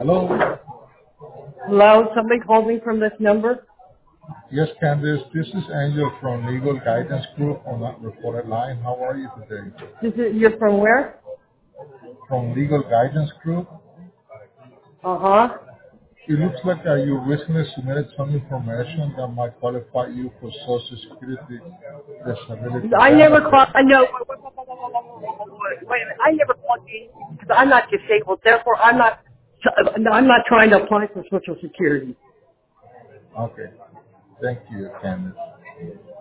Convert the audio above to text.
Hello. Hello, somebody called me from this number. Yes, Candice. This is Angel from Legal Guidance Group on that recorded line. How are you today? You're from where? From Legal Guidance Group. Uh-huh. It looks like you recently submitted some information that might qualify you for Social Security disability I never called, benefits. I know, wait a minute, I never called you because I'm not disabled, therefore I'm not trying to apply for Social Security. Okay. Thank you, Candice.